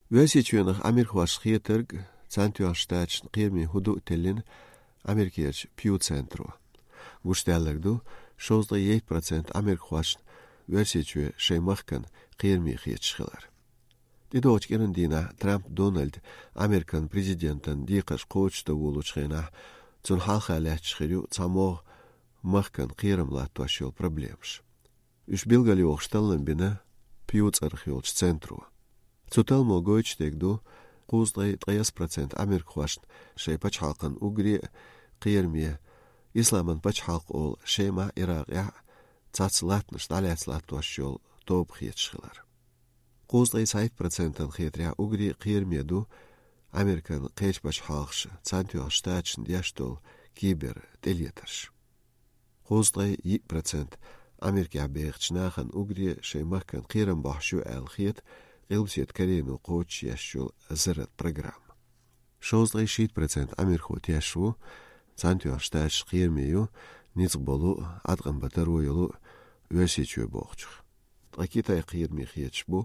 Весичвенах Америкваш хиетерг, Цантюаштач, Кирми Худу Теллин, Америкерч Пью Центру. Гуштеллерду, 68% Америкваш, Весичве Шеймахкан, Кирми Хиетшхилар. Дидоч Керендина, Трамп Дональд, Американ президентан Дикаш Коучта Вулучхена, Цунхалхалячхирю, Цамо Махкан Кирам Латуашил проблемш. Уж билгали охшталлан бина Пью Цархилч Центру. Цуталмо Гойчтегду, Куздай 30% Америкваш, Шейпач Халкан Угри, Кирми, Исламан Пачхалк ол Шейма Ирак, Цацлатнш, Таляцлатуашил, Топ Хиетшхилар. Куздай 5% хиетря Угри, Кирмеду, Американ Кейчпач Халкш, Цантюаштачн Дяштол, Кибер, Телетерш. Куздай 1% Америка Бехчнахан Угри, Шеймахкан Кирам Бахшу Алхиет, Илсет Карину Коуч Яшул Зерат программ. 66% Америку Тяшу, Цантюаштач Кирмию, Ницболу, Адгамбатаруилу, Весичу Бохчух. Такитай Кирми Хиечбу,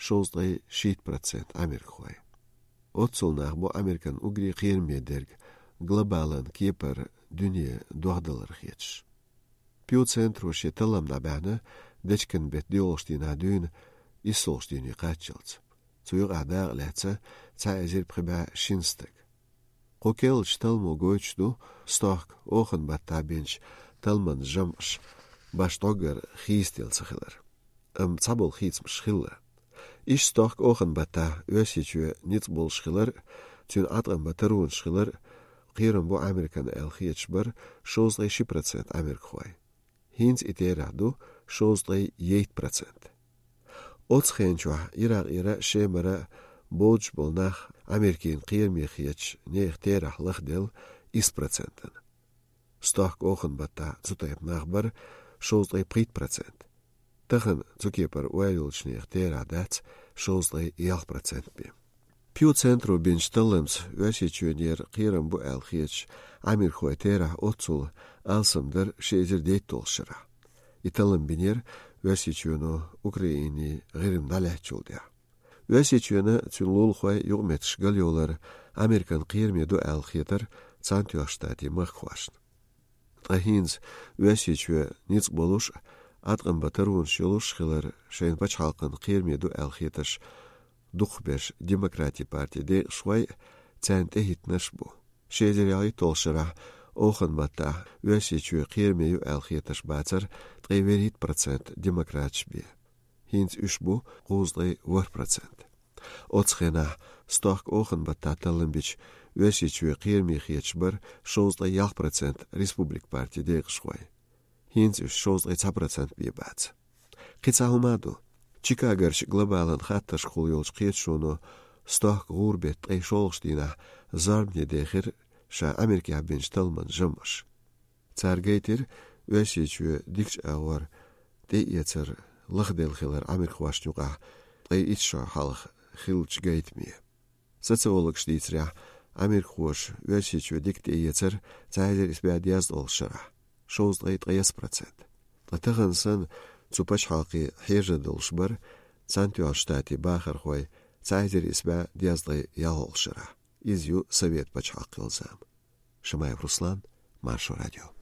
66% Америкуай. Отцулнахбу Американ Угри Кирмедерг, глобалан Кипр, Дюния, Духдалар Хиеч. Пью Центру Шеталам Набана, Дечкен Бет Диолштина Дюн, Исолштини Качелц. Цуйр Адар Леца, Цайзер Приба Шинстек. Кокел Шталму Гойчду, Сток, Охен Баттабинч, Талман Жамш, Баштогер Хистелцахилер. Цабол Хитсм Шхилла. Иш Сток Охен Бата, Весичу Ницбол Шхилер, Тюн Адрам Батарун Шхилер, Кирам Бо Американ Элхиечбер, 66% Америкхуай. Хинц Итераду, 68%. Отсхенчуа Ирак Шемера Бодж Болнах Америкин Кирмихиеч нех терах лахдел 1%. Сток Охен Бата Цутайп Нахбар 68%. Тахан Цукипер Уайлч нех тера дац 68% би. Пью Центру Биншталемс Весичуэнер Кирам Бу Алхиеч Америкхуай тера Отцул Алсамдер Шезер Дейтолшера. Италам Бинер Весичуэну Украине Гирим Далячулдя. Весичуэна Цюнлулхуай Югметш Галиолар Американ Кирмеду Алхитер Цантюаштати Маххуашн. Тахинз Весичуэ Ницболуш Атгам Батарун Шилушхилер Шейн Пачхалкан Кирмеду Алхитеш Духбеш Демократия партия де Швай Цанте Хитнашбу. Шезеряй Толшера Охен Бата Весичуэ Кирмею Алхитеш Бацер 3% демократшби. Хинц Ушбу Гузлай 1%. Отсхена Сток Охен Бата Талымбич Весичуэ Кирмихиечбер 68% Республик партия де Швай. Хинц Уш 68% бибац. Кицахумаду Чикагерш глобалан хатташ хулйолш киетшуну Сток Гурбет Эйшолштина Зарбне Дехер Ша Америка Бинч Талман Жамаш. Царгейтер Весичуэ Дикч Ауар Дейецер Лахдел Хилер Америквашнюга Итша Халх Хилч Гейтми. Социолог Штицря Америкваш Весичуэ Диктейецер Цайзер Испиадиаз Олшара 68%. Татагансан Цупач Халки Хежа Долшбар Цантюаштати Бахар Хуай Цайзер Испиадиаз Ялолшара. Изю Совет Пачхалкилзам. Шамаев Руслан, Маршо Радио.